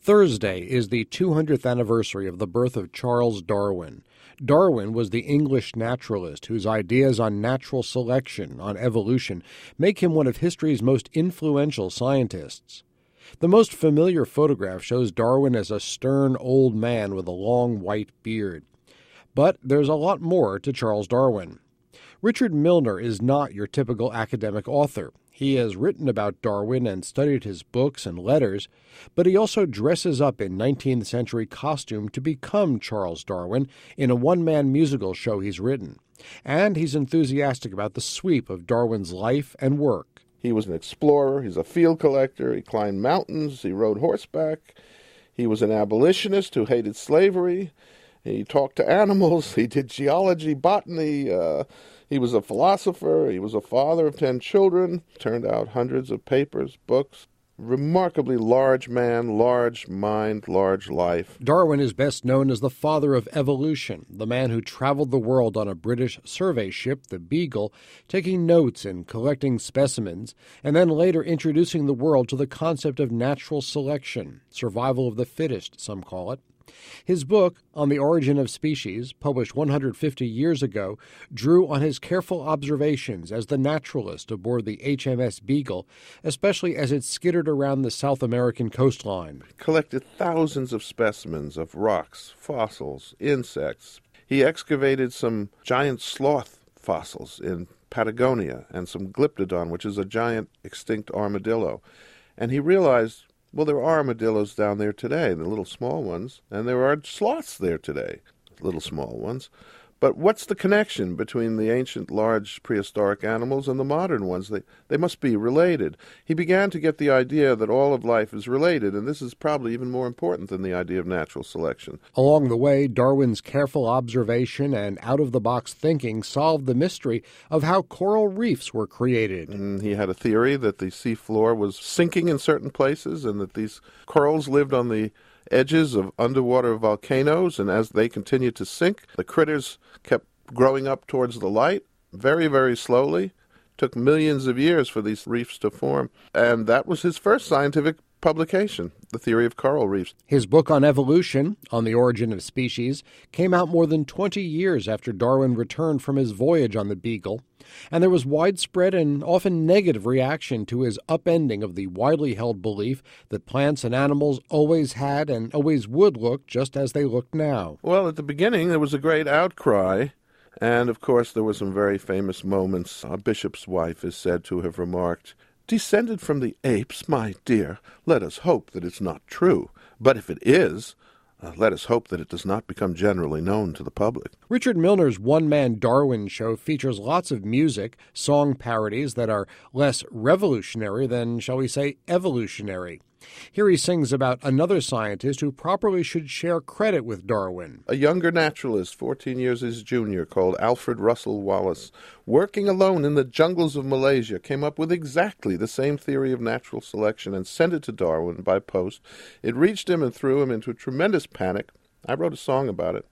Thursday is the 200th anniversary of the birth of Charles Darwin. Darwin was the English naturalist whose ideas on natural selection, on evolution, make him one of history's most influential scientists. The most familiar photograph shows Darwin as a stern old man with a long white beard. But there's a lot more to Charles Darwin. Richard Milner is not your typical academic author. He has written about Darwin and studied his books and letters, but he also dresses up in 19th century costume to become Charles Darwin in a one-man musical show he's written. And he's enthusiastic about the sweep of Darwin's life and work. He was an explorer, he's a field collector, he climbed mountains, he rode horseback, he was an abolitionist who hated slavery, he talked to animals, he did geology, botany, he was a philosopher, he was a father of 10 children, turned out hundreds of papers, books. Remarkably large man, large mind, large life. Darwin is best known as the father of evolution, the man who traveled the world on a British survey ship, the Beagle, taking notes and collecting specimens, and then later introducing the world to the concept of natural selection, survival of the fittest, some call it. His book, On the Origin of Species, published 150 years ago, drew on his careful observations as the naturalist aboard the HMS Beagle, especially as it skittered around the South American coastline. He collected thousands of specimens of rocks, fossils, insects. He excavated some giant sloth fossils in Patagonia and some Glyptodon, which is a giant extinct armadillo. And he realized, well, there are armadillos down there today, the little small ones, and there are sloths there today, little small ones. But what's the connection between the ancient, large, prehistoric animals and the modern ones? They must be related. He began to get the idea that all of life is related, and this is probably even more important than the idea of natural selection. Along the way, Darwin's careful observation and out-of-the-box thinking solved the mystery of how coral reefs were created. He had a theory that the seafloor was sinking in certain places and that these corals lived on the edges of underwater volcanoes, and as they continued to sink, the critters kept growing up towards the light very, very slowly. Took millions of years for these reefs to form, and that was his first scientific publication, The Theory of Coral Reefs. His book on evolution, On the Origin of Species, came out more than 20 years after Darwin returned from his voyage on the Beagle, and there was widespread and often negative reaction to his upending of the widely held belief that plants and animals always had and always would look just as they look now. Well, at the beginning, there was a great outcry, and of course there were some very famous moments. A bishop's wife is said to have remarked, "Descended from the apes, my dear, let us hope that it's not true. But if it is, let us hope that it does not become generally known to the public." Richard Milner's one-man Darwin show features lots of music, song parodies that are less revolutionary than, shall we say, evolutionary. Here he sings about another scientist who properly should share credit with Darwin. A younger naturalist, 14 years his junior, called Alfred Russel Wallace, working alone in the jungles of Malaysia, came up with exactly the same theory of natural selection and sent it to Darwin by post. It reached him and threw him into a tremendous panic. I wrote a song about it.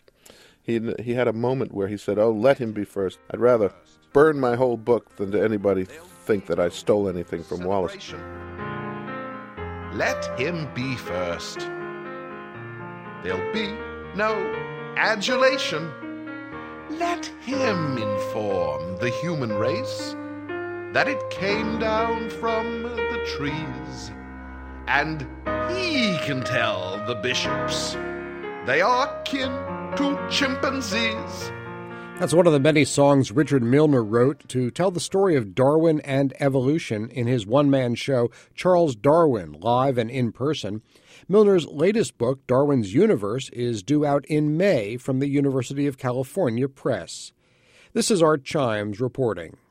He had a moment where he said, "Oh, let him be first. I'd rather burn my whole book than to anybody think that I stole anything from Wallace." Let him be first. There'll be no adulation. Let him inform the human race that it came down from the trees. And he can tell the bishops they are kin to chimpanzees. That's one of the many songs Richard Milner wrote to tell the story of Darwin and evolution in his one-man show, Charles Darwin, live and in person. Milner's latest book, Darwin's Universe, is due out in May from the University of California Press. This is Art Chimes reporting.